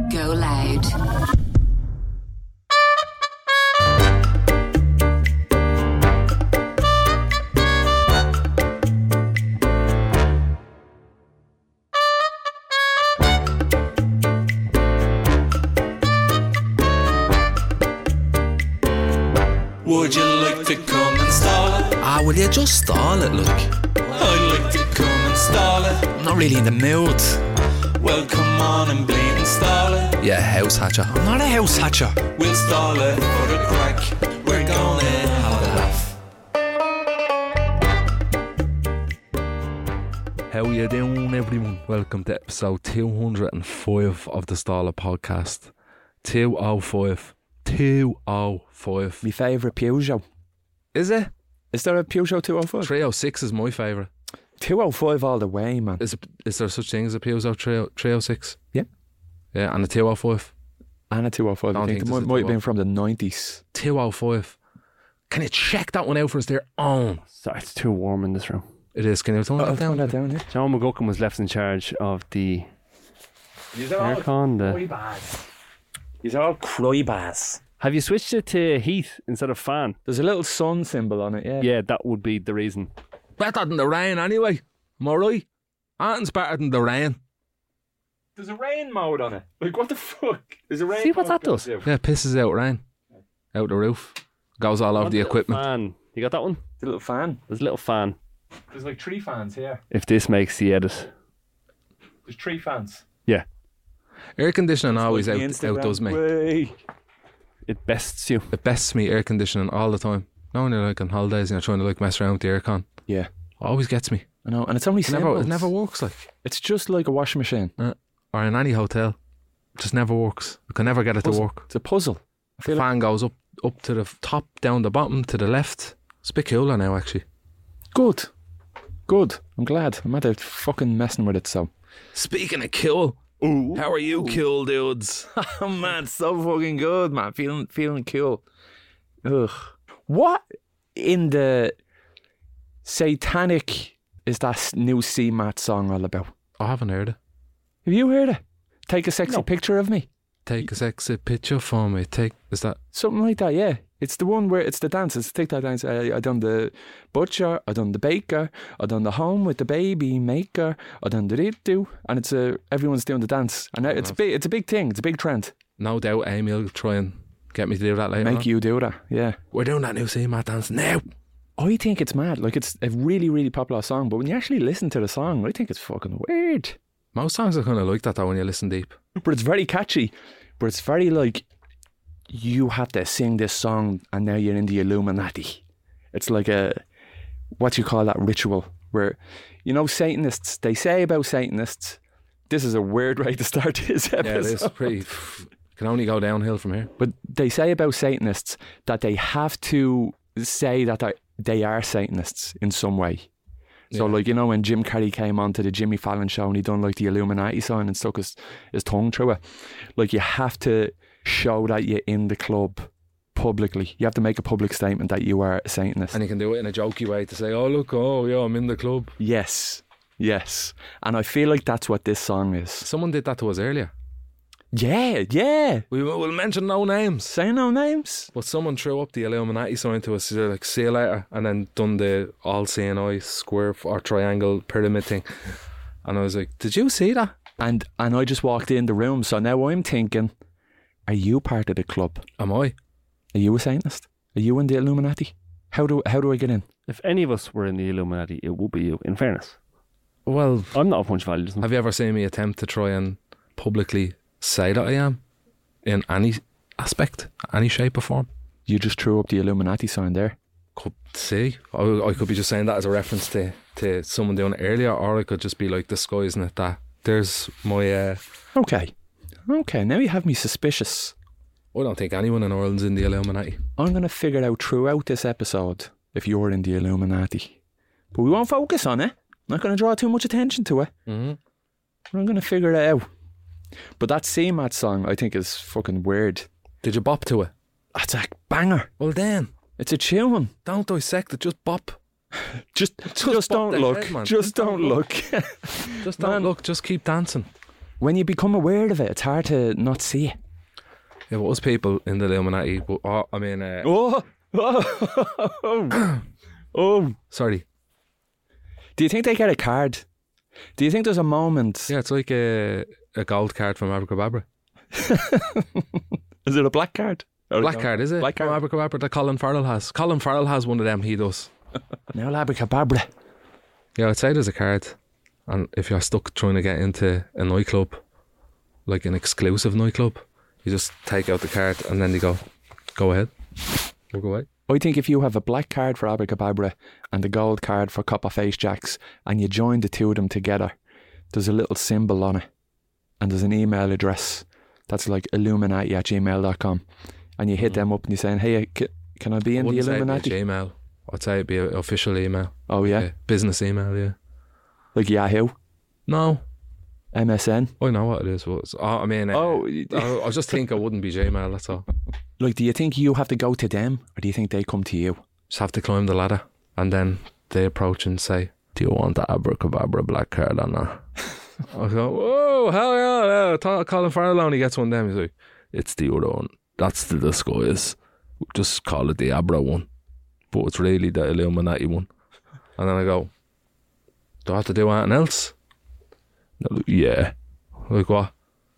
Go loud. Would you like to come and stall it? Ah, will you just stall it, look? I'd like to come and stall it. I'm not really in the mood. Well, come on and bleed and stall it. Yeah, house hatcher. I'm not a house hatcher. We'll stall it for the crack. We're gonna have a laugh. How you doing, everyone? Welcome to episode 205 of the Staller podcast. 205. 205. My favourite Peugeot. Is it? Is there a Peugeot 205? 306 is my favourite. 205 all the way, man. Is there such thing as a Peugeot 306? Yeah. Yeah, and a 205. And a 205. I think it might have been from the 90s. 205. Can you check that one out for us there? Oh, Sorry, it's too warm in this room. it is. Can you turn that down? that down, yeah. John McGuckin was left in charge of the aircon. These are all crybars. Have you switched it to heat instead of fan? There's a little sun symbol on it, yeah. Yeah, that would be the reason. Better than the rain anyway. Am I right? Anything's better than the rain. There's a rain mode on it. Like, what the fuck? There's a rain See what mode that does? Yeah, pisses out rain. Out the roof. Goes all over the equipment. Fan. You got that one? It's a little fan. There's a little fan. There's like 3 fans here. If this makes the edit. There's 3 fans. Yeah. Air conditioning always outdoes me. Way. It bests you. It bests me, air conditioning, all the time. Now when you're like on holidays and you're trying to like mess around with the aircon, Yeah. always gets me. I know. And it's only It never, symbols. it never works like. It's just like a washing machine. Or in any hotel. It just never works. I can never get it to Puzzle. work. It's a puzzle. I The feel fan goes up to the top, down the bottom, to the left. It's a bit cooler now actually. Good. Good. I'm glad. I'm not fucking messing with it, so. Speaking of cool, how are you cool dudes? Oh man, so fucking good, man. Feeling cool. Ugh. What in the satanic is that new C-Mat song all about? I haven't heard it. Have you heard it? Take a sexy picture of me. Take a sexy picture for me. Is that? Something like that, yeah. It's the one where it's the dance. It's the TikTok dance. I done the butcher. I done the baker. I done the home with the baby maker. I done the do, and it's everyone's doing the dance, and it's big. It's a big thing. It's a big trend. No doubt Amy will try and get me to do that later. Make you do that, yeah. We're doing that new C-Mat dance now. I think it's mad. Like, it's a really, really popular song, but when you actually listen to the song, I think it's fucking weird. Most songs are kind of like that though when you listen deep. But it's very catchy. But it's very like, you have to sing this song and now you're in the Illuminati. It's like what you call that ritual where, you know, Satanists, they say about Satanists, this is a weird way to start this episode. Yeah, it is pretty. Can only go downhill from here. But they say about Satanists that they have to say that they are Satanists in some way. So, Yeah. like, you know, when Jim Carrey came on to the Jimmy Fallon show and he done like the Illuminati sign and stuck his tongue through it, like, you have to show that you're in the club publicly. You have to make a public statement that you are a Satanist. And you can do it in a jokey way to say, oh look, oh yeah, I'm in the club. Yes. And I feel like that's what this song is. Someone did that to us earlier. Yeah. We will mention no names. Say no names. But someone threw up the Illuminati sign to us, like, see you later, and then done the all seeing eye square or triangle pyramid thing. And I was like, did you see that? And I just walked in the room, so now I'm thinking, are you part of the club? Am I? Are you a Satanist? Are you in the Illuminati? How do I get in? If any of us were in the Illuminati, it would be you, in fairness. Well, I'm not a punch value. have you ever seen me attempt to try and publicly say that I am? In any aspect, any shape or form? You just threw up the Illuminati sign there. Could see. I could be just saying that as a reference to someone doing it earlier, or I could just be like disguising it that there's my... Okay, now you have me suspicious. I don't think anyone in Ireland's in the Illuminati. I'm going to figure out throughout this episode if you're in the Illuminati. But we won't focus on it. Not going to draw too much attention to it. Mm-hmm. I'm going to figure it out. But that C-Mat song, I think, is fucking weird. Did you bop to it? That's a banger. Well then, It's a tune. don't dissect it, just bop. Just bop don't the look. head, man. Just don't look. Just don't look, just keep dancing. when you become aware of it, it's hard to not see it. There was people in the Illuminati, but Oh, oh. sorry. Do you think they get a card? Do you think there's a moment? Yeah, it's like a gold card from Abracadabra. Is it a black card? Black card, is it? Black card. From Abracadabra that Colin Farrell has. Colin Farrell has one of them, he does. No, Abracadabra. Yeah, I'd say there's a card. And if you're stuck trying to get into a nightclub, like an exclusive nightclub, you just take out the card and then they go ahead. We'll go away. I think if you have a black card for Abracadabra and a gold card for Copperface Jacks and you join the two of them together, there's a little symbol on it and there's an email address that's like illuminati@gmail.com, and you hit them up and you're saying, hey, can I be in the Wouldn't say Illuminati? it'd be a Gmail. I'd say it'd be an official email. Oh yeah? Business email, yeah. Like Yahoo? No, MSN? I know what it is. But I mean, I just think it wouldn't be Gmail, that's all. Like, do you think you have to go to them or do you think they come to you? Just have to climb the ladder and then they approach and say, do you want the Abracadabra black card or not? I go, whoa, hell yeah, Colin Farrell only gets one of them. He's like, it's the other one. That's the disguise. Just call it the Abra one. But it's really the Illuminati one. And then I go, do I have to do anything else? They're like, yeah. Like what?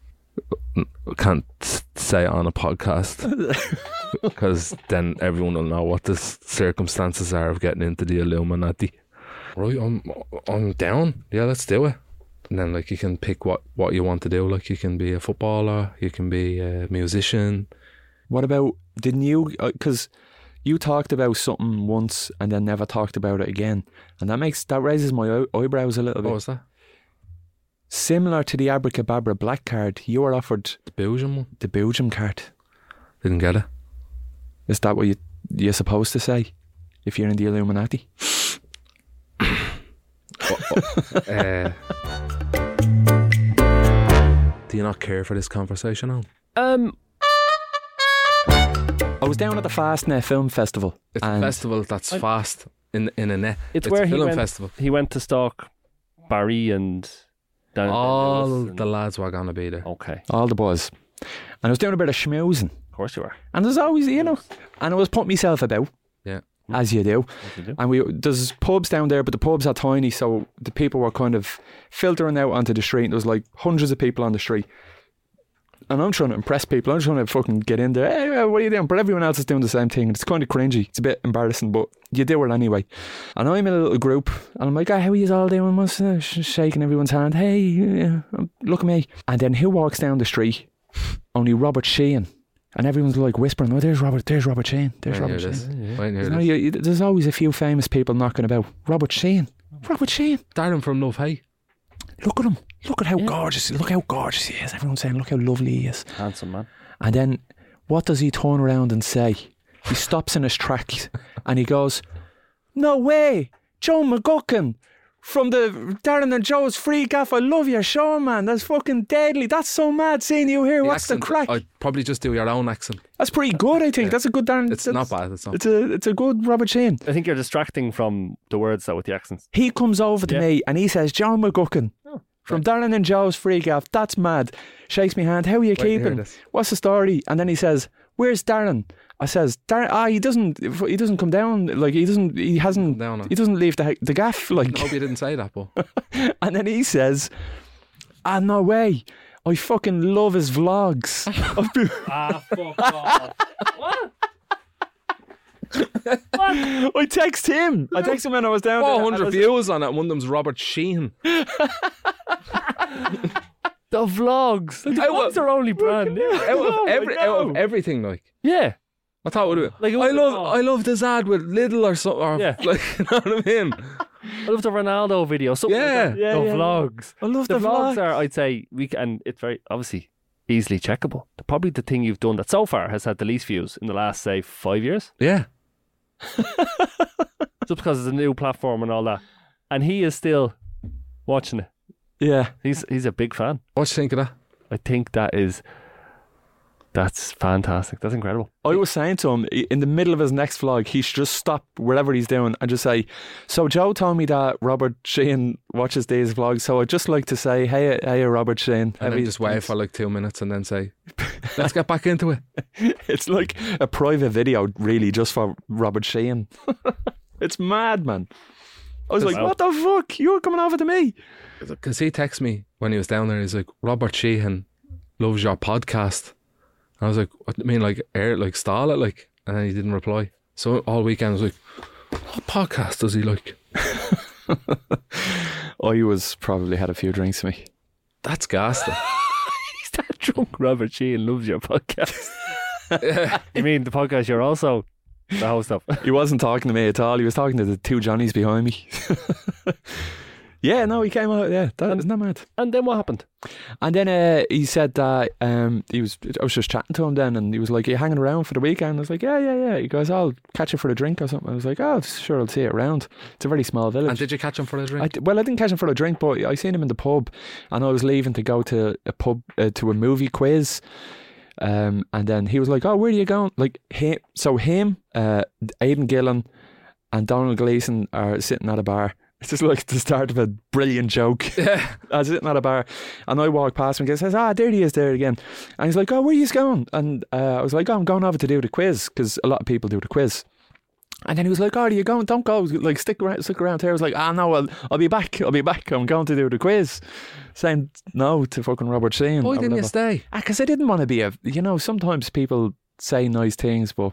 I can't say it on a podcast because then everyone will know what the circumstances are of getting into the Illuminati. Right, I'm down. Yeah, let's do it. And then like you can pick what you want to do. Like you can be a footballer, you can be a musician. What about, didn't you, because you talked about something once and then never talked about it again, and that raises my eyebrows a little bit. What was that? Similar to the Abracadabra black card, you were offered The Belgian one. the Belgium card. Didn't get it. Is that what you're supposed to say if you're in the Illuminati? Do you not care for this conversation now? I was down at the Fastnet Film Festival. It's a and festival that's fast in a net. It's a where he film went. festival. He went to stalk Barry and Dan. All Lewis and- the lads were gonna be there. Okay, all the boys. And I was doing a bit of schmoozing. of course you are. And there's always, and I was putting myself about. Yeah. As you do. As you do. And there's pubs down there, but the pubs are tiny, so the people were kind of filtering out onto the street. And there was like hundreds of people on the street. And I'm trying to impress people. I'm trying to fucking get in there. Hey, what are you doing? But everyone else is doing the same thing. And it's kind of cringy. It's a bit embarrassing, but you do it anyway. And I'm in a little group. And I'm like, how are you all doing? What's shaking everyone's hand. Hey, look at me. And then who walks down the street? Only Robert Sheehan. And everyone's like whispering, oh, there's Robert Sheehan. There's Robert Sheehan. There's always a few famous people knocking about. Robert Sheehan. Darren from Love Hay. Look at him. Look at how gorgeous. Look how gorgeous he is. Everyone's saying, look how lovely he is. Handsome man. And then what does he turn around and say? He stops in his tracks and he goes, no way, Joe McGuckin from the Darren and Joe's Free Gaff. I love your show, man. That's fucking deadly. That's so mad seeing you here. What's the crack? I'd probably just do your own accent. That's pretty good, I think. Yeah. That's a good Darren. It's not bad. It's not. It's a good Robert Sheehan. I think you're distracting from the words though with the accents. He comes over to me and he says, Joe McGuckin from Darren and Joe's Free Gaff. That's mad. Shakes me hand. How are you Wait to hear keeping? this. What's the story? And then he says, where's Darren? I says, Darren, he doesn't come down. Like he doesn't leave the gaff. Like, I hope you didn't say that, but and then he says, no way. I fucking love his vlogs. Fuck off. What? I text him when I was down there. 400 views on it. One of them's Robert Sheehan. The vlogs. The vlogs are only brand new. Out of everything, like. Yeah. I thought it would Like, I love this ad with Lidl or something. Or Yeah. Like, you know what I mean? I love the Ronaldo video. Something Yeah. like that. The vlogs. I love The the vlogs vlogs. are, I'd say, and it's very obviously easily checkable. They're probably the thing you've done that so far has had the least views in the last, say, 5 years. Yeah. Just because it's a new platform and all that. And he is still watching it. Yeah. He's a big fan. What do you think of that? I think that is That's fantastic. That's incredible. I was saying to him in the middle of his next vlog, he should just stop whatever he's doing and just say, "So Joe told me that Robert Sheehan watches these vlogs, so I'd just like to say, hey, Robert Sheehan." And then just wait for like 2 minutes and then say, let's get back into it. It's like a private video, really, just for Robert Sheehan. It's mad, man. I was like, Wow. what the fuck? You're coming over to me. Because he texted me when he was down there. He's like, Robert Sheehan loves your podcast. And I was like, what do you mean, like stall it, like? And then he didn't reply. So all weekend I was like, what podcast does he like? I was probably had a few drinks with me. That's ghastly. He's that drunk. Robert Sheehan loves your podcast. You mean the podcast you're also the host of? He wasn't talking to me at all. He was talking to the two Johnnies behind me. Yeah, no, he came out. Yeah, isn't that mad? And then what happened? And then he said that I was just chatting to him then, and he was like, "Are you hanging around for the weekend?" I was like, yeah. He goes, "I'll catch you for a drink or something." I was like, "Oh, sure, I'll see you around." It's a very small village. And did you catch him for a drink? I didn't catch him for a drink, but I seen him in the pub, and I was leaving to go to a pub to a movie quiz. And then he was like, "Oh, where are you going?" Like him, Aidan Gillen, and Donald Gleeson are sitting at a bar. It's just like the start of a brilliant joke. Yeah. I was sitting at a bar, and I walk past him and he says, there he is there again. And he's like, "Oh, where are you going?" And I was like, "Oh, I'm going over to do the quiz," because a lot of people do the quiz. And then he was like, "Oh, are you going? Don't go. Like, stick around here." I was like, no, I'll be back. I'm going to do the quiz." Saying no to fucking Robert Sheehan. Why didn't you stay? Because I didn't want to be sometimes people say nice things, but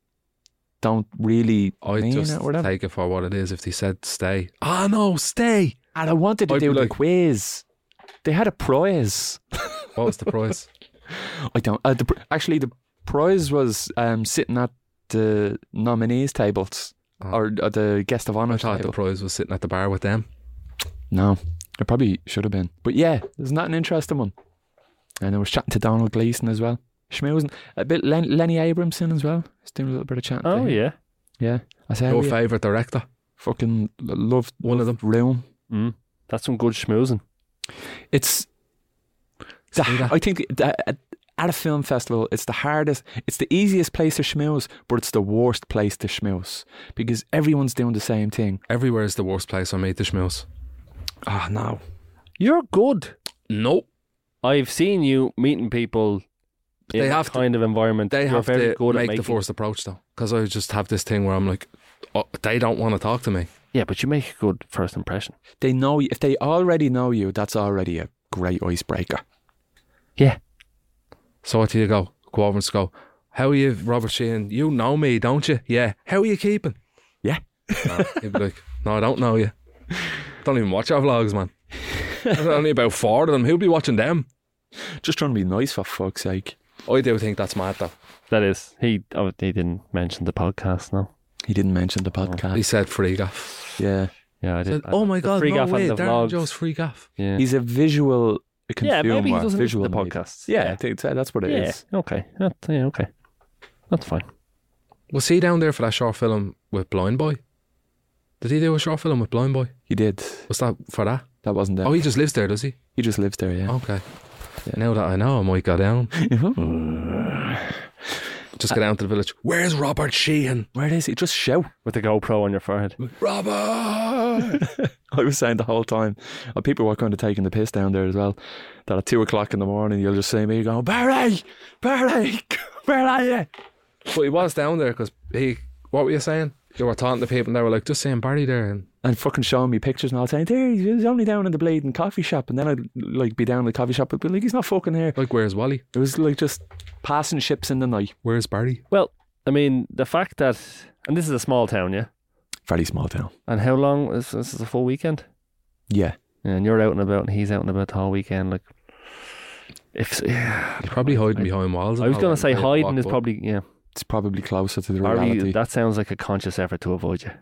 don't really I mean just it or whatever. take it for what it is. If they said stay, no, stay. And I wanted to I'd do be the like- quiz. They had a prize. What was the prize? I don't. Actually, the prize was sitting at the nominees' tables Oh. or the guest of I honour thought the table. prize was sitting at the bar with them. No, it probably should have been. But yeah, isn't that an interesting one? And I was chatting to Donald Gleeson as well. Schmoozing. A bit Lenny Abramson as well. Just doing a little bit of chatting. to Oh him. yeah. Yeah. I said, Your favourite director? fucking loved One of them. Room. That's some good schmoozing. It's See that? I think at a film festival, it's the hardest, it's the easiest place to schmooze, but it's the worst place to schmooze because everyone's doing the same thing. Everywhere is the worst place I made the schmooze. Oh no. You're good. Nope. I've seen you meeting people in They that have to- kind of environment. They You're have very to good at make making the first approach though, because I just have this thing where I'm like, they don't want to talk to me. Yeah, but you make a good first impression. They know if they already know you, that's already a great icebreaker. Yeah. So what do you go over and just go, "How are you, Robert Sheehan? You know me, don't you? Yeah. How are you keeping?" Yeah. No, he'd be like, "No, I don't know you. Don't even watch our vlogs, man. There's only about 4 of them. Who'll be watching them?" Just trying to be nice for fuck's sake. I do think that's mad though. That is. He didn't mention the podcast, no. He didn't mention the podcast. He said free gaff. Yeah. Yeah, I did. Said, "Oh my The god, free no gaff way, and the Darren vlogs. Joe's free gaff." Yeah. He's a visual consumer. Yeah, maybe he doesn't visual listen to media. podcasts. Yeah, I think that's what it is. Yeah, okay. Okay. That's fine. Was he down there for that short film with Blind Boy? Did he do a short film with Blind Boy? He did. Was that for that? That wasn't there. Oh, he just lives there, does he? He just lives there, yeah. Okay. Now that I know, I might go down. Just go down to the village. Where's Robert Sheehan? Where is he? Just shout. With the GoPro on your forehead. Robert! I was saying the whole time, people were kind of taking the piss down there as well, that at 2 o'clock in the morning you'll just see me going, Barry, where are you? But he was down there because what were you saying? You were talking to people and they were like, just saying Barry there. And fucking showing me pictures and all saying, there, he's only down in the bleeding coffee shop. And then I'd like be down in the coffee shop, but be like, he's not fucking here. like, where's Wally? It was like just passing ships in the night. Where's Barry? Well, I mean, the fact that, and this is a small town, yeah? Very small town. And how long is this? Is a full weekend? Yeah. And you're out and about and he's out and about the whole weekend. Like, if He's probably hiding behind walls. I was going to say hiding is probably, yeah. It's probably closer to the Or reality. that sounds like a conscious effort to avoid you.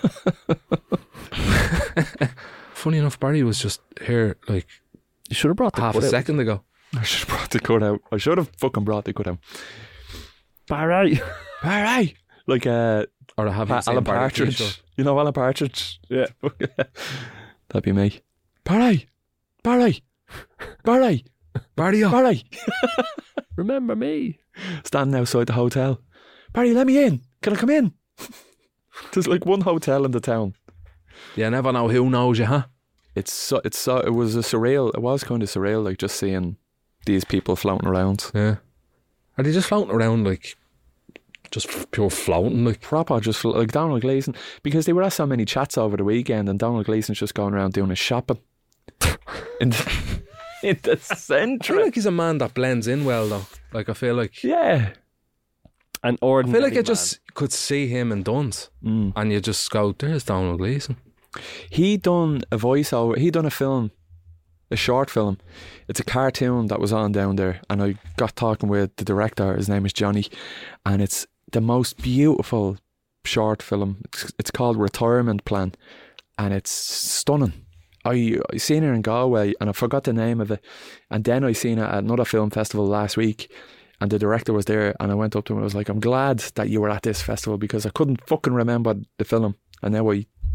Funny enough, Barry was just here like You should have brought the half a cut out. second ago. I should have brought the cut out. I should have fucking brought the cut out. Barry. Barry! Like Or I haven't seen Alan Barry Partridge. t-shirt. You know Alan Partridge? Yeah. That'd be me. Barry! Barry, oh. Barry, Remember me? standing outside the hotel. Barry, let me in. Can I come in? There's like one hotel in the town. You never know who knows you, huh? It was kind of surreal, like just seeing these people floating around. Yeah. Are they just floating around, like, just pure floating, like? Proper, just like Donald Gleeson, because they were at so many chats over the weekend, and Donald Gleeson's just going around doing his shopping in the I feel centre. like he's a man that blends in well, though. Like, I feel like Yeah. An I ordinary feel like you man. just could see him in Duns, and you just go, "There's Donald Gleeson." He done a voiceover. He done a film, a short film. It's a cartoon that was on down there, and I got talking with the director. His name is Johnny, and it's the most beautiful short film. It's called Retirement Plan, and it's stunning. I seen it in Galway, and I forgot the name of it, and then I seen it at another film festival last week, and the director was there, and I went up to him and I was like, "I'm glad that you were at this festival because I couldn't fucking remember the film, and now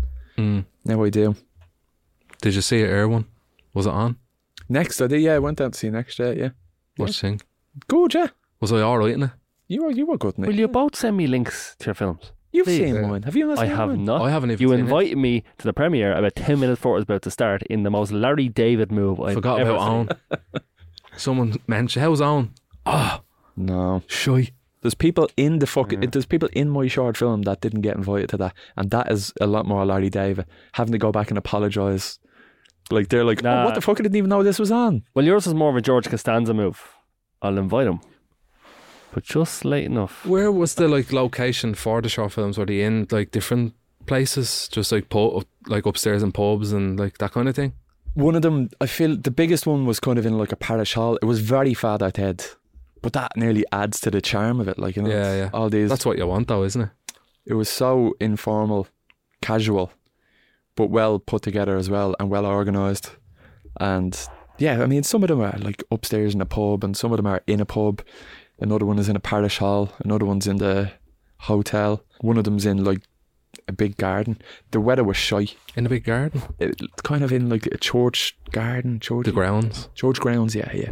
I do." Did you see it, Erwin? Was it on? Next, I did. Yeah, I went down to see Next. Yeah. What you think? Good, yeah. Was I alright in it? You were good, Nick. Will you both send me links to your films? You've please? seen mine. Have you not I seen have mine? not. I haven't even You seen invited me to the premiere about 10 minutes before it was about to start in the most Larry David move I've Forgot ever about seen. Owen. Someone mentioned, how's Owen? Oh, No. shy. There's people in the fucking. There's people in my short film that didn't get invited to that, and that is a lot more Larry David having to go back and apologise. Like they're like, Nah. "Oh, what the fuck? I didn't even know this was on." Well, yours is more of a George Costanza move. I'll invite him. But just late enough. Where was the like location for the short films? Were they in like different places, just like like upstairs in pubs and like that kind of thing? One of them, I feel, the biggest one was kind of in like a parish hall. It was very far ahead, but that nearly adds to the charm of it. Like, you know, Yeah, yeah. all these. That's what you want, though, isn't it? It was so informal, casual, but well put together as well, and well organised. And yeah, I mean, some of them are like upstairs in a pub, and some of them are in a pub. Another one is in a parish hall. Another one's in the hotel. One of them's in like a big garden. The weather was shy. In a big garden, Kind of in like a church garden. the grounds. Church grounds, yeah.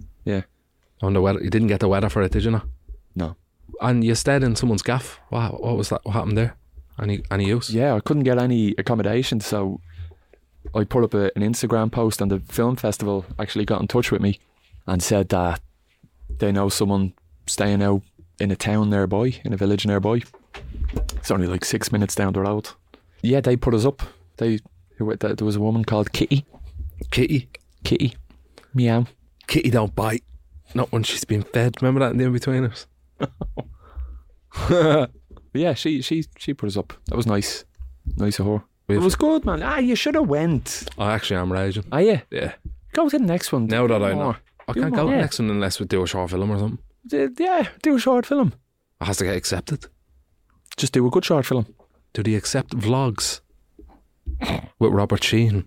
On the weather, you didn't get the weather for it, did you not? No. And you stayed in someone's gaff. Wow, what was that? What happened there? Any use? Yeah, I couldn't get any accommodation, so I put up an Instagram post, and the film festival actually got in touch with me and said that they know someone staying out in a town nearby, in a village nearby. It's only like 6 minutes down the road. Yeah, they put us up. There was a woman called Kitty. Kitty. Meow. Kitty don't bite. Not when she's been fed. Remember that in the in-betweeners? But yeah, she put us up. That was nice. Nice of her. It was good, man. You should have went. I actually am raging. Are you? Yeah. Go to the next one. Now that Do I know. more. I Do can't go more. to the next one unless we do a short film or something. Yeah, do a short film. It has to get accepted. Just do a good short film. Do they accept vlogs with Robert Sheehan?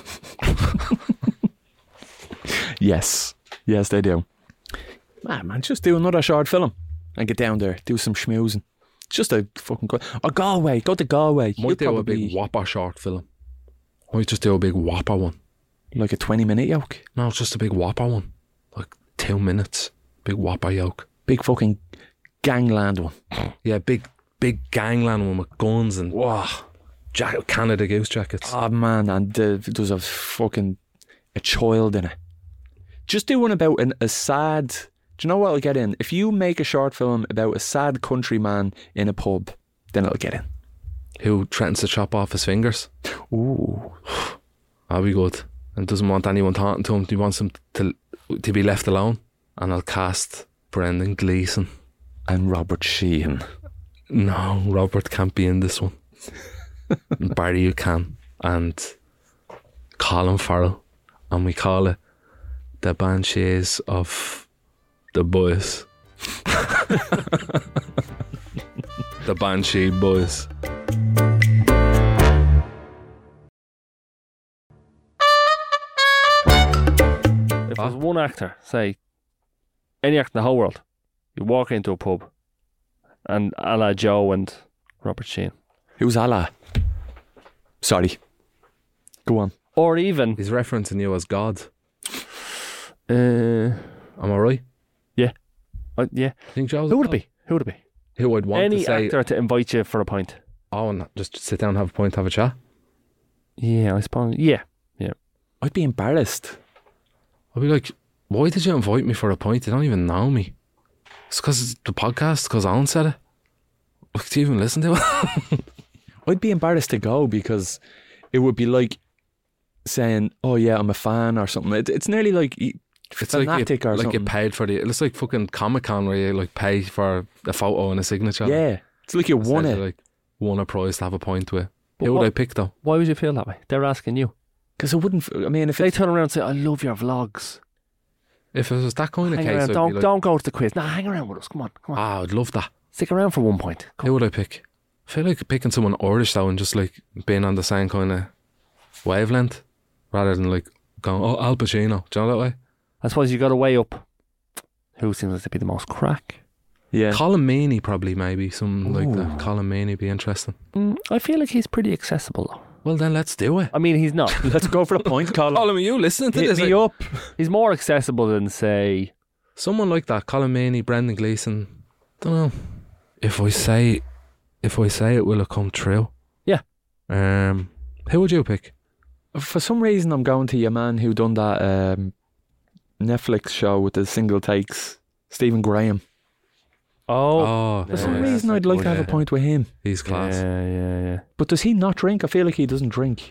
Yes, they do. Man, just do another short film and get down there, do some schmoozing. Just a fucking good. Or Galway, go to Galway. You'll Might do a probably big whopper short film. Might just do a big whopper one. like a 20-minute yoke. No, it's just a big whopper one. Like 2 minutes. Big whopper yoke. Big fucking gangland one. Yeah, big gangland one with guns and Canada Goose jackets. Oh man, and there's a fucking a child in it. Just do one about a sad. Do you know what will get in? If you make a short film about a sad countryman in a pub, then it'll get in. Who threatens to chop off his fingers. Ooh. That'll be good. And doesn't want anyone talking to him. He wants him to be left alone. And I'll cast Brendan Gleeson. And Robert Sheehan. No, Robert can't be in this one. Barry, you can. And Colin Farrell. And we call it The Banshees of the Boys. The Banshee Boys. If there's one actor, say, any actor in the whole world, you walk into a pub and a la Joe and Robert Sheehan. Who's Allah? Sorry. Go on. Or even, He's referencing you as God. Am I right? Yeah. You think Joe's? Who would it be? Who would it be? Who I'd want Any to say? actor to invite you for a pint. Oh, and just sit down, have a pint, have a chat. Yeah, I suppose. Yeah. I'd be embarrassed. I'd be like, why did you invite me for a pint? You don't even know me. It's because the podcast, because Owen said it. Do you even listen to it? I'd be embarrassed to go because it would be like saying, "Oh yeah, I'm a fan" or something. It's nearly like It's like fanatic or you something. paid for the. It's like fucking Comic-Con where you like pay for a photo and a signature. Yeah, it's like you won Instead it. you, like won a prize to have a pint with. But Who would what- I pick though? Why would you feel that way? They're asking you. Because I wouldn't. I mean, if They it, turn around and say, I love your vlogs. If it was that kind of Hang case, around. I'd Don't, be like, don't go to the quiz. Nah, hang around with us. Come on. I'd love that. Stick around for 1 point. Come Who would I pick? I feel like picking someone Irish though and just like being on the same kind of wavelength rather than like going, oh, Al Pacino. Do you know that way? I suppose you got to weigh up who seems to be the most crack. yeah, Colin Meaney probably, maybe something like Ooh. that. Colin Meaney be interesting. I feel like he's pretty accessible though. Well then let's do it. I mean, he's not. let's go for the point, Colin. Colin, are you listening to Hit this? me Like, up. He's more accessible than, say, someone like that, Colin Meaney, Brendan Gleeson. Don't know. If I say it, will it come true? Yeah. Who would you pick? For some reason, I'm going to your man who done that Netflix show with the single takes, Stephen Graham. Oh, For some yeah, reason, that's I'd like to have a yeah. point with him. he's class. Yeah. But does he not drink? I feel like he doesn't drink.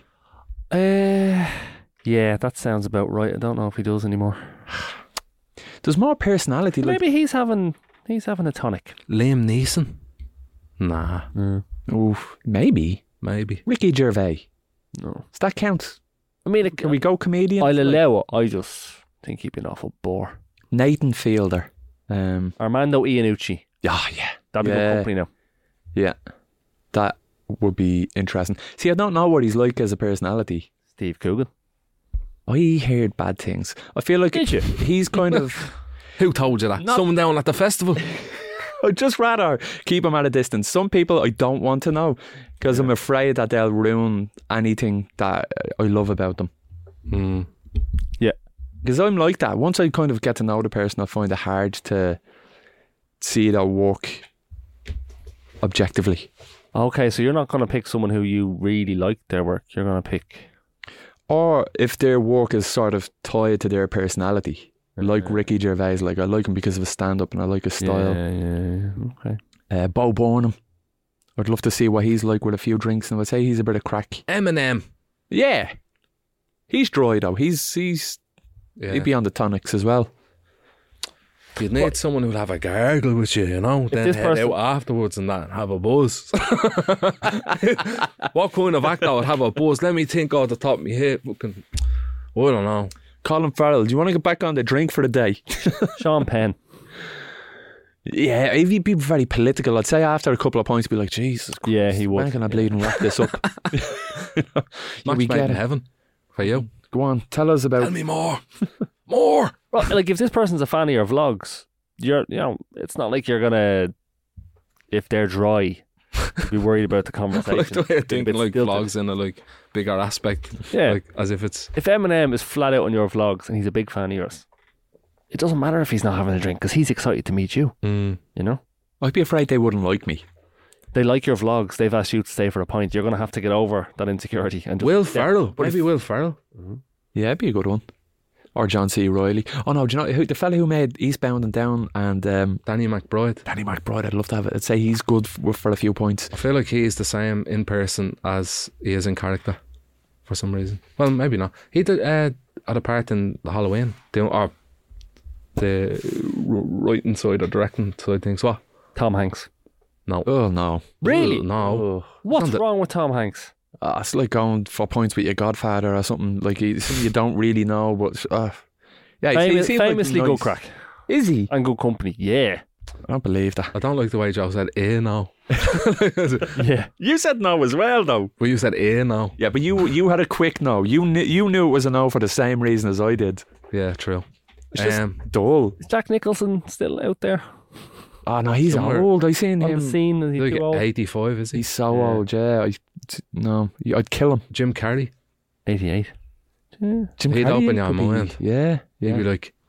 Yeah, that sounds about right. I don't know if he does anymore. There's more personality. Like, Maybe he's having a tonic. Liam Neeson? Nah, oof, maybe maybe. Ricky Gervais. No. Does that count? I mean, Can we go comedian? I'll allow it. I just think he'd be an awful bore. Nathan Fielder. Armando Iannucci. Yeah. That'd be Yeah. good company now. Yeah, that would be interesting. See, I don't know what he's like as a personality. Steve Coogan. I heard bad things. I feel like Did you? he's kind of. Who told you that? Someone down at the festival. I'd just rather keep him at a distance. Some people I don't want to know because I'm afraid that they'll ruin anything that I love about them. Hmm. Because I'm like that. Once I kind of get to know the person, I find it hard to see their work objectively. Okay, so you're not going to pick someone who you really like their work. You're going to pick. Or if their work is sort of tied to their personality. Like Ricky Gervais, like I like him because of his stand-up and I like his style. Yeah. Okay. Bo Burnham, I'd love to see what he's like with a few drinks, and I'd say he's a bit of crack. Eminem. Yeah, he's dry though. He's Yeah. he'd be on the tonics as well. You'd need someone who'd have a gargle with you, you know, then this head person- out afterwards and that and have a buzz. What kind of actor would have a buzz? Let me think off the top of my head. Fucking, I don't know. Colin Farrell, do you want to get back on the drink for the day? Sean Penn. Yeah, he'd be very political. I'd say after a couple of points, he'd be like, Jesus Christ, Yeah, he would. when can I bleed and wrap this up? Yeah, Match we made get in it. heaven for you. Go on, tell us Tell about. me more. More. Well, like if this person's a fan of your vlogs, it's not like you're gonna, if they're dry, be worried about the conversation. Like the way I Being a think bit like stilted. vlogs in a like bigger aspect. Yeah. Like as if it's If Eminem is flat out on your vlogs and he's a big fan of yours, it doesn't matter if he's not having a drink because he's excited to meet you. You know, I'd be afraid they wouldn't like me. they like your vlogs. They've asked you to stay for a pint. You're going to have to get over that insecurity and just, Will Ferrell. but if- Maybe Will Ferrell. Yeah, it'd be a good one. Or John C. Reilly. Oh no, do you know the fella who made Eastbound and Down and Danny McBride. Danny McBride? I'd love to have it. I'd say he's good for a few points. I feel like he is the same in person as he is in character for some reason. Well, maybe not. He did had a part in the Halloween, or the writing side or directing side things. What? Tom Hanks. No. Oh no, Really? No. What's Sounds- wrong with Tom Hanks? it's like going for points with your Godfather or something like something you don't really know, but yeah, he seems like Famously nice. good crack Is he? and good company. Yeah, I don't believe that. I don't like the way Joe said no. yeah. You said no as well, though. Well, you said no. Yeah, but you had a quick no. You knew it was a no for the same reason as I did. Yeah, true. It's just dull. Is Jack Nicholson still out there Oh no, he's Somewhere old. I seen on him. the scene? Is he like too old? 85, is he? He's so Yeah. old. Yeah, no, I'd kill him. Jim Carrey. 88. Yeah. Jim He'd Carrey open your could be- mind. Yeah, He'd be yeah. like,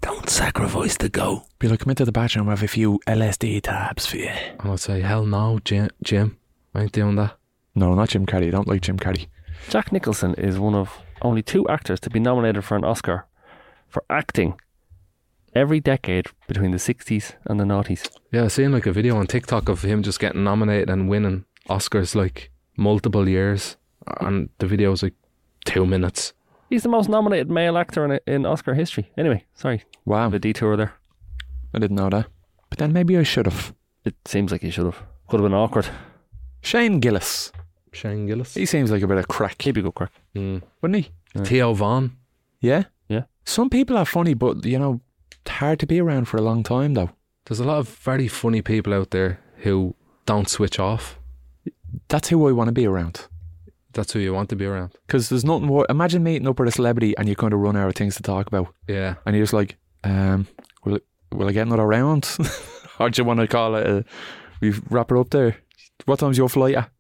Don't sacrifice the goat. Be like, come into the bathroom, have a few LSD tabs for you. And I'd say, hell no, Jim. I ain't doing that. No, not Jim Carrey. I don't like Jim Carrey. Jack Nicholson is one of only 2 actors to be nominated for an Oscar for acting every decade between the 60s and the 90s. Yeah, I seen like a video on TikTok of him just getting nominated and winning Oscars like multiple years. And the video was like 2 minutes. He's the most nominated male actor in Oscar history. Anyway, sorry. Wow. The detour there. I didn't know that. But then maybe I should have. It seems like he should have. Could have been awkward. Shane Gillis. Shane Gillis. He seems like a bit of crack. He'd be good crack. Wouldn't he? Theo Vaughn. Yeah? Yeah. Some people are funny, but, you know, hard to be around for a long time, though. There's a lot of very funny people out there who don't switch off. That's who I want to be around. That's who you want to be around. Because there's nothing more. Imagine meeting up with a celebrity and you kind of run out of things to talk about. Yeah. And you're just like, will I get another round? Or do you want to call it we wrap it up there? What time's your flight at?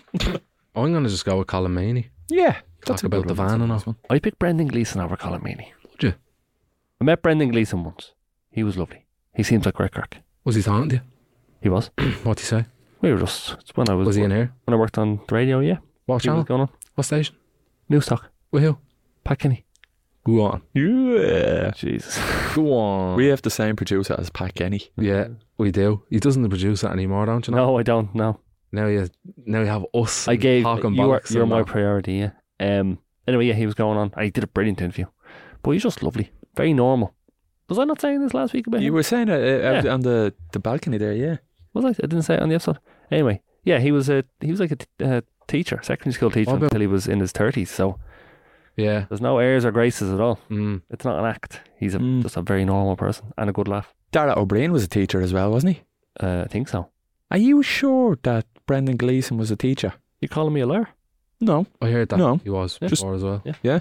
I'm going to just go with Colin Meaney. Yeah. Talk about the van and all. I picked Brendan Gleeson over Colin Meaney. Would you? I met Brendan Gleeson once. He was lovely. He seems like great crack. Was he talking to you? He was. What'd he say? We were just, it's when I was he in here? When I worked on the radio, yeah. What He was channel? going on. What station? Newstalk. With who? Pat Kenny. Go on. Yeah. Jesus. Go on. We have the same producer as Pat Kenny. Yeah, we do. He doesn't produce it anymore, don't you know? No, I don't. No. Now you have us. I gave talking you are, bollocks you're and my that. priority, yeah. Anyway, yeah, he was going on. And he did a brilliant interview. But he's just lovely. Very normal. Was I not saying this last week about You him? were saying it out Yeah. on the balcony there, yeah. Was I? I didn't say it on the episode. Anyway, yeah, he was like a teacher, secondary school teacher What about- until he was in his 30s. So Yeah. there's no airs or graces at all. Mm. It's not an act. He's just a very normal person and a good laugh. Dara O'Brien was a teacher as well, wasn't he? I think so. Are you sure that Brendan Gleeson was a teacher? You calling me a liar? No. I heard that. No. He was Yeah. before as well. Yeah.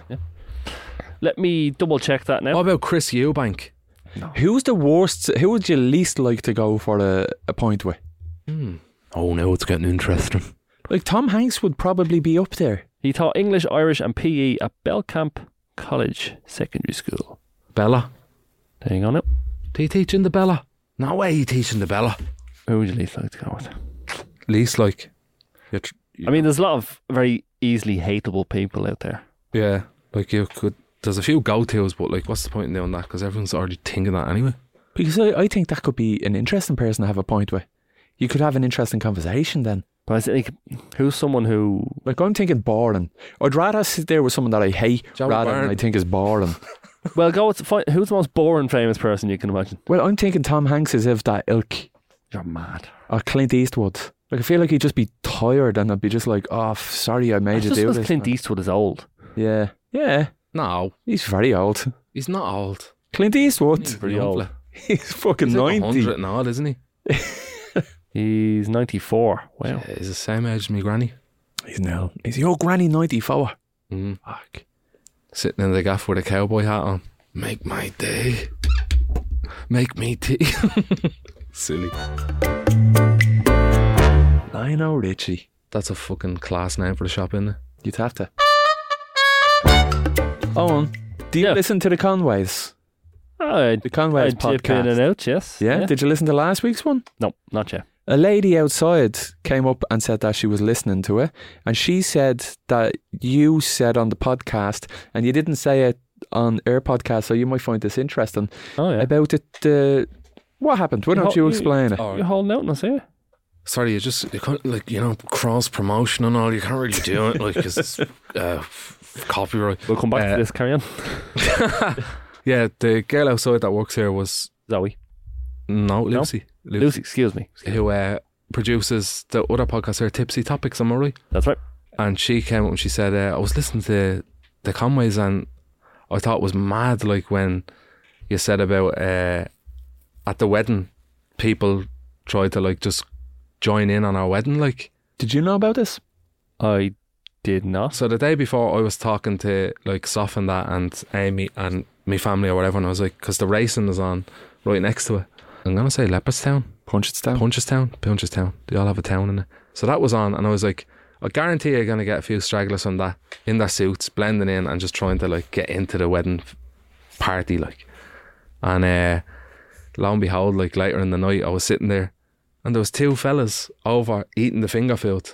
Let me double check that now. What about Chris Eubank? Who's the worst? Who would you least like to go for a point with? Oh, now it's getting interesting. Like Tom Hanks would probably be up there. He taught English, Irish and PE at Belcamp College Secondary School. Bella. There you go now. He teaching the Bella? No way he teaching the Bella. Who would you least like to go with? Least like. I mean, there's a lot of very easily hateable people out there. Yeah. Like you could. There's a few go-tos, but like, what's the point in doing that? Because everyone's already thinking that anyway. Because I think that could be an interesting person to have a point with. You could have an interesting conversation then. But I think, who's someone who... Like I'm thinking boring. I'd rather sit there with someone that I hate Joe rather than Byrne. I think is boring. Well, go with... Who's the most boring famous person you can imagine? Well, I'm thinking Tom Hanks is of that ilk. You're mad. Or Clint Eastwood. Like I feel like he'd just be tired and I'd be just like, oh, sorry I made you Just do because this. Clint Eastwood is old. Yeah. Yeah. No, He's very old. he's not old. Clint Eastwood. He's pretty young old. fella. He's fucking He's like 90. 100 and odd, isn't he? He's 94. Wow. Yeah, he's the same age as me granny. He's your granny 94. Mm. Fuck. Sitting in the gaff with a cowboy hat on. Make my day. Make me tea. Silly. Lionel Richie. That's a fucking class name for the shop, isn't it? You'd have to. Owen, do you Yeah. listen to the Conways? I The Conways dip in podcast. and out, yes. Yeah? Did you listen to last week's one? No, not yet. A lady outside came up and said that she was listening to it, and she said that you said on the podcast, and you didn't say it on our podcast, so you might find this interesting, Oh, yeah. about it. What happened? Why don't you explain it? You're holding out on us, here. Sorry, you can't, like, cross promotion and all. You can't really do it, like, because it's copyright. We'll come back to this, carry on. Yeah, the girl outside that works here was Zoe. Lucy. Lucy, excuse me. Who produces the other podcast here, Tipsy Topics, am I right? That's right. And she came up and she said, I was listening to the Conways and I thought it was mad, like when you said about at the wedding people tried to like just join in on our wedding, like. Did you know about this? I did not. So the day before I was talking to like Soph and that and Amy and my family or whatever, and I was like, because the racing is on right next to it. I'm going to say Leopardstown. Punchestown. They all have a town in it. So that was on and I was like, I guarantee you're going to get a few stragglers on that, in their suits, blending in and just trying to like get into the wedding party, like. And lo and behold, like later in the night, I was sitting there, and there was 2 fellas over eating the finger food.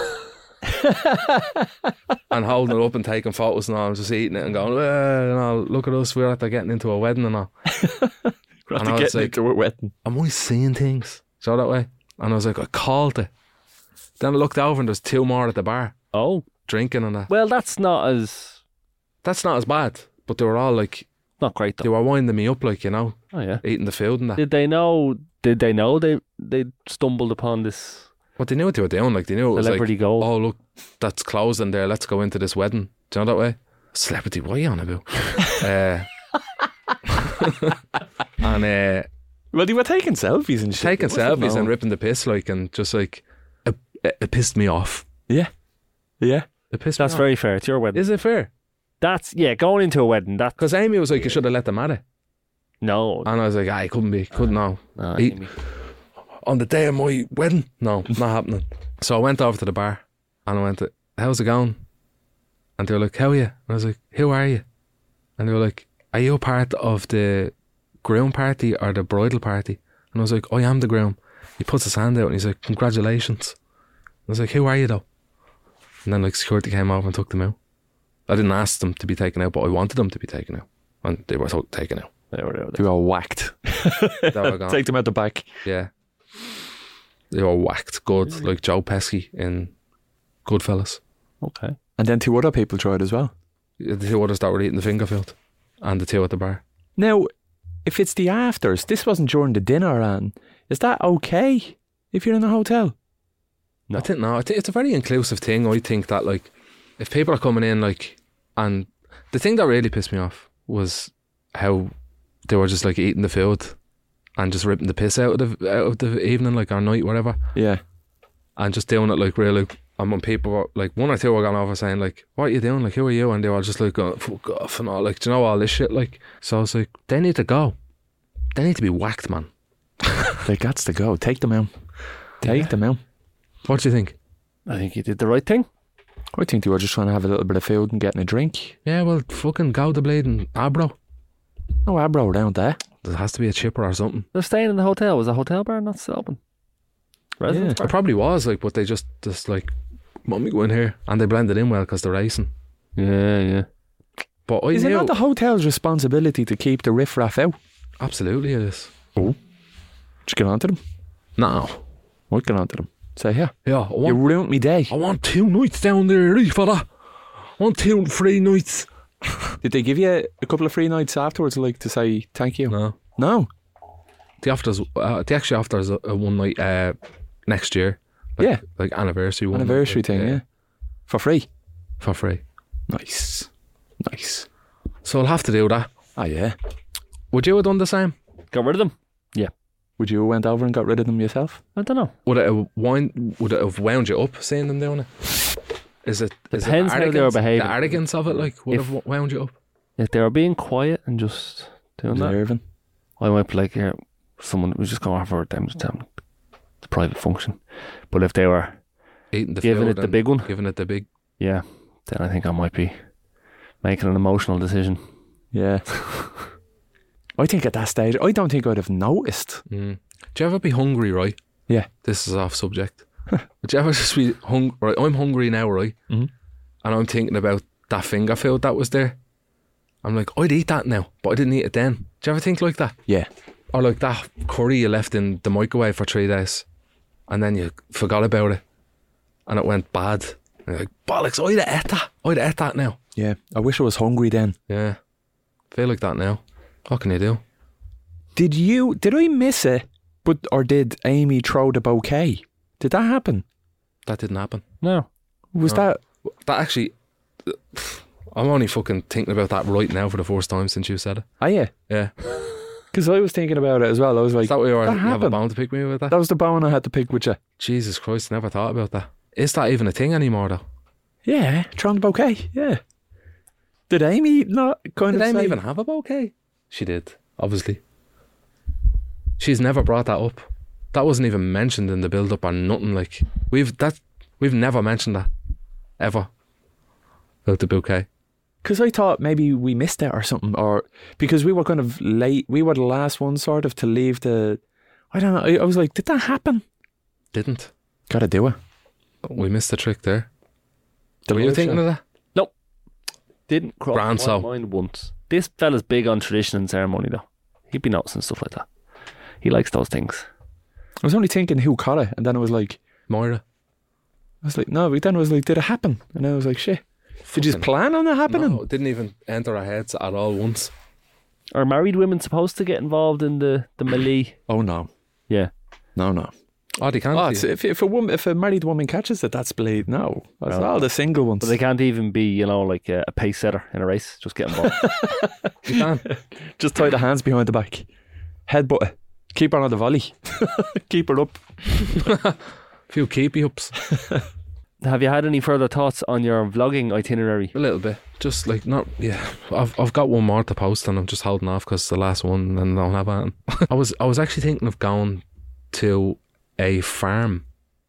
And holding it up and taking photos and all, and just eating it and going, look at us, we're after getting into a wedding and all. And I was like, into a wedding. am I seeing things? So that way? And I was like, I called it. Then I looked over and there's 2 more at the bar Oh, drinking and that. well, that's not That's not as bad, but they were all like, not great they though. were winding me up, like, you know, Oh yeah. eating the food and that. Did they know they stumbled upon this But they knew what they were doing. Like, they knew it was celebrity like, goal? oh, look, that's closing there. Let's go into this wedding. Do you know that way? Celebrity, what are you on about? And Well, they were taking selfies and shit. taking It wasn't selfies no- and ripping the piss, like, and just like, it pissed me off. Yeah. Yeah. It pissed That's me off. very fair. It's your wedding. Is it fair? That's going into a wedding. That Because Amy was like, you should have let them at it. no, And I was like, I couldn't know. no, He- Amy. On the day of my wedding? No, not happening. So I went over to the bar and I went, how's it going? And they were like, how are you? And I was like, who are you? And they were like, are you a part of the groom party or the bridal party? And I was like, I am the groom. He puts his hand out and he's like, congratulations. I was like, who are you though? And then like security came over and took them out. I didn't ask them to be taken out, but I wanted them to be taken out. And they were taken out. They were They were whacked. They were gone. Take them out the back. Yeah. They were whacked good, like Joe Pesci in Goodfellas. okay. And then 2 other people tried as well. The 2 others that were eating the finger food and the 2 at the bar. Now, if it's the afters, this wasn't during the dinner, and is that okay if you're in a hotel? No. I think it's a very inclusive thing. I think that like if people are coming in like, and the thing that really pissed me off was how they were just like eating the food and just ripping the piss out of the evening, like, or night, whatever, Yeah. and just doing it like really. And when people were like, 1 or 2 were going over saying like, what are you doing? Like, who are you? And they were just like, going, fuck off and all, like, do you know all this shit? Like, so I was like, they need to go. They need to be whacked, man. They gots to go. Take them out. Take them out. What do you think? I think you did the right thing. I think they were just trying to have a little bit of food and getting a drink. Yeah, well, fucking go the bleeding Abro. No Abro around there. There has to be a chipper or something. They're staying in the hotel. Was the hotel bar not still open? Residence It bar? probably was, like, but they just like, let me go in here. And they blended in well because they're racing. Yeah. But I Is it knew. not the hotel's responsibility to keep the riffraff out? Absolutely it is. Just get on to them. No. I'd get on to them. Say, yeah, Yeah, you ruined me day. I want 2 nights down there, right, fella? I want 2 free nights. Did they give you a couple of free nights afterwards, like, to say thank you? No. No. They actually offered us a 1 night next year. Like, Yeah. Like anniversary one. Anniversary night, thing, yeah. For free. For free. Nice. Nice. So I'll have to do that. Ah, yeah. Would you have done the same? Got rid of them. Would you have went over and got rid of them yourself? I don't know. Would it have wound you up seeing them doing it? Is it Depends the how they were arrogance- behaving. The arrogance of it, like, would If- have wound you up? If they were being quiet and just doing that, Observing. I might be like, here, someone was just going for them. It's a private function. But if they were, Eating the Giving food it the and big one? Giving it the big. yeah, then I think I might be making an emotional decision. Yeah. I think at that stage, I don't think I'd have noticed. Mm. Do you ever be hungry, right? Yeah. This is off subject. Would you ever just be hungry? Right, I'm hungry now, right? Mhm. And I'm thinking about that finger food that was there. I'm like, I'd eat that now, but I didn't eat it then. Do you ever think like that? Yeah. Or like that curry you left in the microwave for 3 days and then you forgot about it and it went bad. And you're like, bollocks, I'd have ate that. I'd have ate that now. Yeah. I wish I was hungry then. Yeah. Feel like that now. What can you do? Did I miss it? Or did Amy throw the bouquet? Did that happen? That didn't happen. No. Was No. that... That actually, I'm only fucking thinking about that right now for the first time since you said it. Ah, yeah. Yeah. Because I was thinking about it as well. I was like, Is that what you, that you have a happened. bone to pick me with that? That was the bone I had to pick with you. Jesus Christ, never thought about that. Is that even a thing anymore though? Yeah, throwing the bouquet. Yeah. Did Amy not kind Did of Amy say... even have a bouquet? She did, obviously. She's never brought that up. That wasn't even mentioned in the build-up or nothing. Like we've never mentioned that ever about the bouquet. Because I thought maybe we missed it or something, or because we were kind of late. We were the last one sort of to leave the. I don't know. I was like, did that happen? Didn't. Gotta do it. We missed the trick there. The Were you live thinking show. of that? Didn't cross Grand my so. mind once. This fella's big on tradition and ceremony, though. He'd be noticing stuff like that. He likes those things. I was only thinking who caught it, and then I was like, Moira? no. But then I was like, did it happen? And I was like, shit. Did you Fucking- plan on it happening? No, it didn't even enter our heads at all once. Are married women supposed to get involved in the melee? Oh no, Yeah. no. Oh, they can't. Oh, it's, if a married woman catches it, that's bleed. No, that's all the single ones. But they can't even be, you know, like a pace setter in a race. Just get involved. You can't. Just tie the hands behind the back, headbutt it, keep her on the volley, keep her up. Few keepy ups. Have you had any further thoughts on your vlogging itinerary? A little bit. Just like, not, yeah. I've got one more to post and I'm just holding off because it's the last one and I don't have anything. I was actually thinking of going to a farm.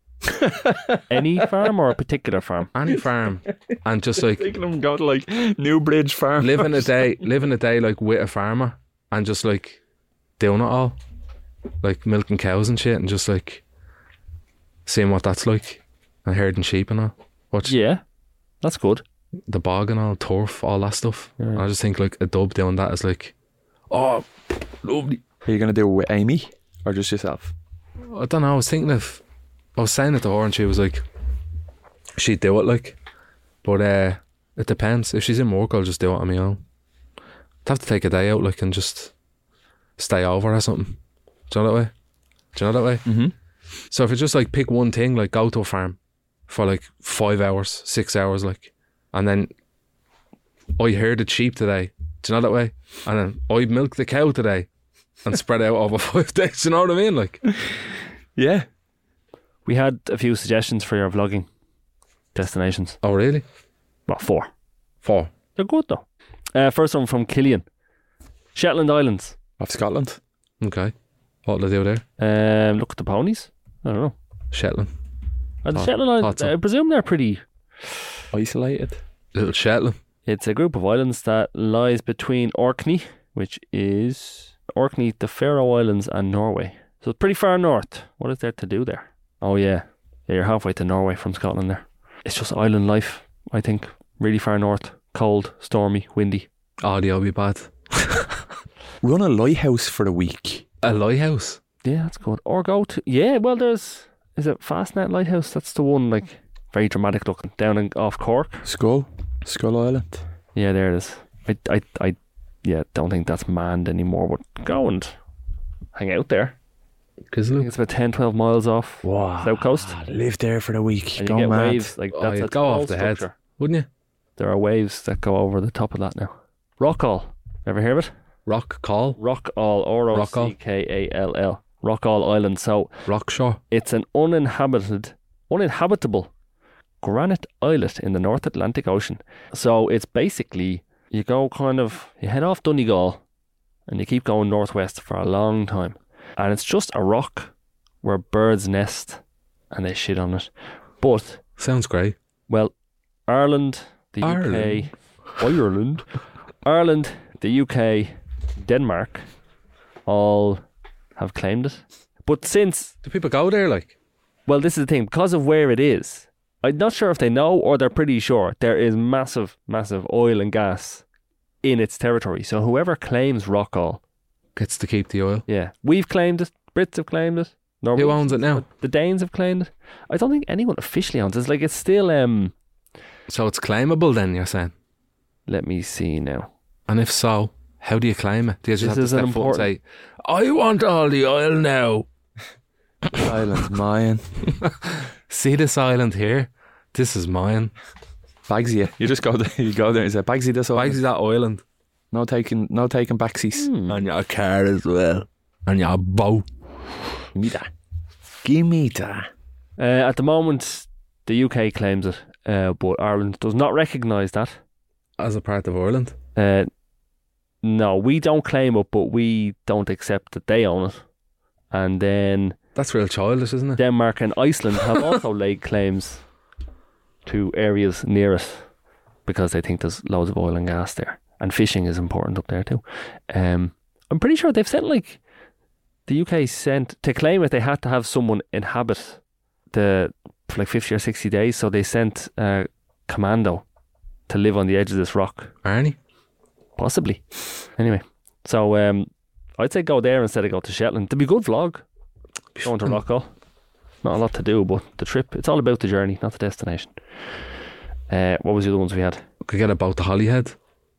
Any farm or a particular farm? Any farm. And just like Thinking of going to like Newbridge Farm. living a day like with a farmer and just like doing it all. Like milking cows and shit and just like seeing what that's like. And herding sheep and all. Watch Yeah, that's good. the bog and all, turf, all that stuff. Yeah. And I just think like a dub doing that is like, oh, lovely. Are you going to do it with Amy or just yourself? I don't know, I was saying it to her and she was like, she'd do it like, but it depends. If she's in work, I'll just do it on my own. I'd have to take a day out like and just stay over or something. Do you know that way? Mm-hmm. So if you just like pick one thing, like go to a farm for like 5 hours, 6 hours, like, and then I herded sheep today. Do you know that way? And then I milked the cow today and spread out over 5 days. Do you know what I mean? Like, Yeah. We had a few suggestions for your vlogging destinations. oh really? Well, 4. 4. They're good though. First one from Killian. Shetland Islands. Off Scotland. Okay. What'll I do there? Look at the ponies. I don't know. Shetland. The Thought- Shetland Islands, thought so. I presume they're pretty... Isolated. Little Shetland. It's a group of islands that lies between Orkney, which is Orkney, the Faroe Islands and Norway. So it's pretty far north. What is there to do there? Oh yeah. Yeah, you're halfway to Norway from Scotland there. It's just island life, I think. Really far north. Cold, stormy, windy. Audio will be bad. Run a lighthouse for a week. A lighthouse. Yeah, that's good. Or go to... Yeah, well there's... Is it Fastnet Lighthouse? That's the one, like, very dramatic looking. Down off Cork. Skull Island. Yeah, there it is. I don't think that's manned anymore, but go and hang out there. I think Kislu. it's about 10, 12 miles off Wow. South Coast. Live there for a week. And Go you get mad. waves. Like, Oh, that's you'd a go off tall the head. structure. Wouldn't you? There are waves that go over the top of that now. Rockall. Ever hear of it? Rock Call. Rockall. R-O-C-K-A-L-L. Rockall Island. So Rockshore. it's an uninhabitable granite islet in the North Atlantic Ocean. So it's basically, you head off Donegal and you keep going northwest for a long time. And it's just a rock where birds nest and they shit on it. But, Sounds great. well, Ireland, the Ireland. UK, Ireland, the UK, Denmark, all have claimed it. But since, Do people go there like? well, this is the thing, because of where it is, I'm not sure if they know or they're pretty sure there is massive, massive oil and gas in its territory. So whoever claims Rockall, Gets to keep the oil. yeah, we've claimed it, Brits have claimed it, Who Norwegians, owns it now? the Danes have claimed it. I don't think anyone officially owns it. It's like, it's still, So it's claimable then, you're saying? let me see now. And if so, how do you claim it? Do you just This have to is an step forward and say, I want all the oil now. Island's mine. See this island here? This is mine. Bagsy, you just go there. You go there and say, Bagsy, this Why island. is that island? No taking backsies. And your car as well. And your boat. Give me that. Give me that. At the moment, the UK claims it, but Ireland does not recognise that. As a part of Ireland. No, we don't claim it, but we don't accept that they own it. And then That's real childish, isn't it? Denmark and Iceland have also laid claims to areas near it. because they think there's loads of oil and gas there. And fishing is important up there too. I'm pretty sure they've sent the UK sent to claim it. They had to have someone inhabit for 50 or 60 days. So they sent a commando to live on the edge of this rock. Arnie? Possibly. Anyway, so I'd say go there instead of go to Shetland. It'd be a good vlog. Going to Rockall. Not a lot to do, but the trip, it's all about the journey, not the destination. What was the other ones we had? Could get about the Holyhead.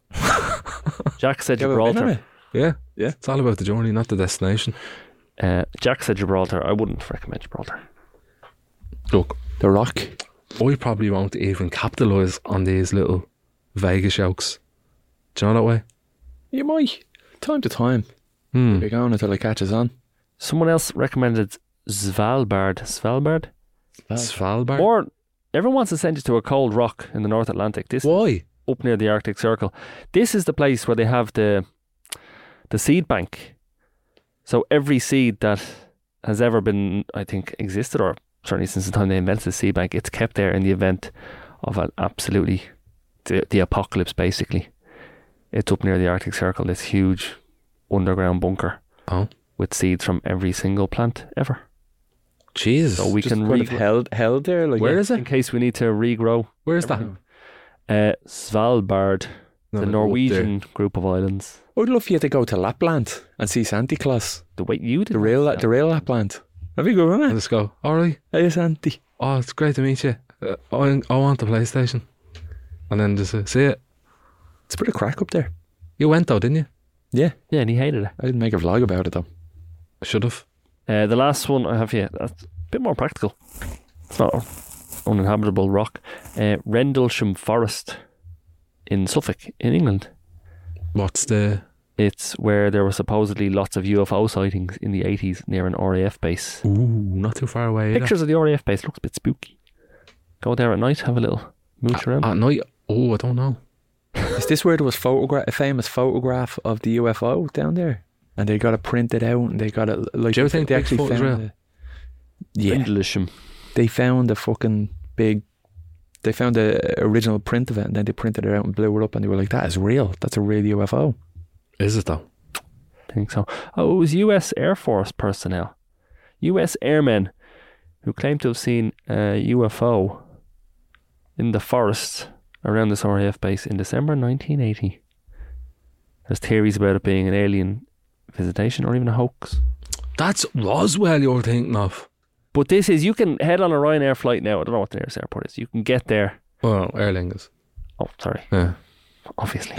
Jack said You ever been on Gibraltar. it? Yeah. Yeah. It's all about the journey, not the destination. Jack said Gibraltar. I wouldn't recommend Gibraltar. Look, The Rock. I probably won't even capitalise on these little Vegas jokes. Do you know that way? You might. Time to time. Hmm. You're going until it catches on. Someone else recommended Svalbard. Svalbard? Svalbard? Or everyone wants to send you to a cold rock in the North Atlantic. This Why? up near the Arctic Circle. This is the place where they have the seed bank. So every seed that has ever been, I think, existed, or certainly since the time they invented the seed bank, it's kept there in the event of an absolutely the apocalypse, basically. It's up near the Arctic Circle, this huge underground bunker Oh. with seeds from every single plant ever. Jesus. So we Just can kind of held there. Like Where is in it? case we need to regrow. Where is that? Svalbard, No, the no, Norwegian group of islands. I'd love for you to go to Lapland and see Santa Claus. The way you did The real Lapland. Have you gone on it? Let's go. All right. Hey, Santi. Oh, it's great to meet you. I want the PlayStation. And then just see it. It's a bit of crack up there. You went though, didn't you? Yeah. Yeah, and he hated it. I didn't make a vlog about it though. I should have. The last one I have here, that's a bit more practical. It's not an uninhabitable rock. Rendlesham Forest in Suffolk, in England. What's the... It's where there were supposedly lots of UFO sightings in the 80s near an RAF base. Ooh, not too far away either. Pictures of the RAF base, looks a bit spooky. Go there at night, have a little mooch around. At night? Oh, I don't know. Is this where there was a famous photograph of the UFO down there? And they got it printed out and they got it like... Do you think they actually Bigfoot was found real? Yeah. Rendlesham. They found a fucking big... They found the original print of it and then they printed it out and blew it up and they were like, that is real. That's a real UFO. Is it though? I think so. Oh, it was US Air Force personnel. US airmen who claimed to have seen a UFO in the forest around this RAF base in December 1980. There's theories about it being an alien visitation or even a hoax. That's Roswell you're thinking of. But this is, you can head on a Ryanair flight now. I don't know what the nearest airport is. You can get there. Well, Aer Lingus. Oh, sorry. Yeah. Obviously.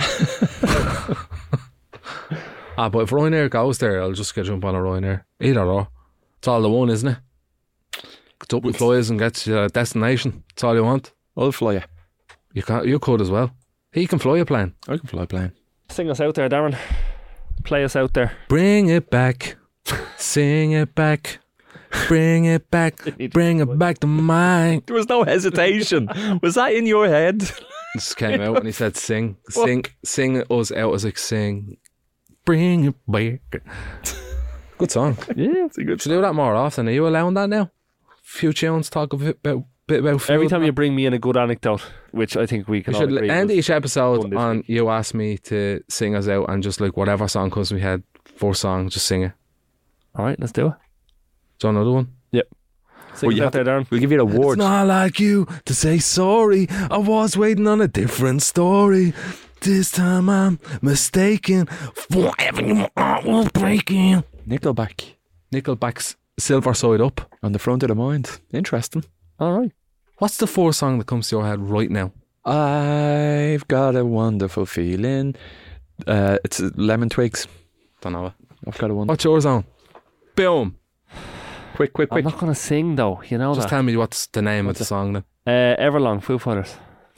But if Ryanair goes there, I'll just get jump on a Ryanair. Either or. It's all the one, isn't it? Gets up and flies and gets you a destination. That's all you want. I'll fly you. You could as well. He can fly a plane. I can fly a plane. Sing us out there, Darren. Play us out there. Bring it back. Sing it back. Bring it back. Bring it back to mine. There was no hesitation. Was that in your head? Just came out and he said sing. Sing us out. I was like, sing. Bring it back. Good song. Yeah. It's a good Should do that more often. Are you allowing that now? Few tunes, talk a bit about food. Every time you bring me in a good anecdote, which I think we can We all should agree end was each one episode this on week. you ask me to sing us out and just like whatever song comes in my head, first song, just sing it. All right, let's do it. Do you want another one? Sing Well, us you out there, Darren. We'll give you an award. It's not like you to say sorry. I was waiting on a different story. This time I'm mistaken. Whatever you want will break in. Nickelback Nickelback's Silver Side Up. on the front of the mind. Interesting. All right. What's the first song that comes to your head right now? I've got a wonderful feeling. It's Lemon Twigs. Don't know it. I've got a one. What's yours on? Boom. Quick. I'm not going to sing though, you know Just that. tell me what's the name of the song then. Everlong, Foo Fighters.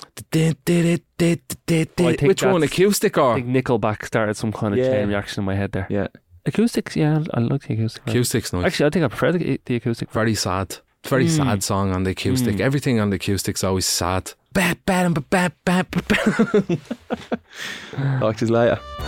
Which one? that's- Acoustic I or? think Nickelback started some kind of Yeah. chain reaction in my head there. Yeah. Acoustics, yeah, I like the acoustic. Acoustic's nice. Actually, I think I prefer the acoustic. Very sad. Very sad song on the acoustic. Everything on the acoustic's always sad. Talk to you later.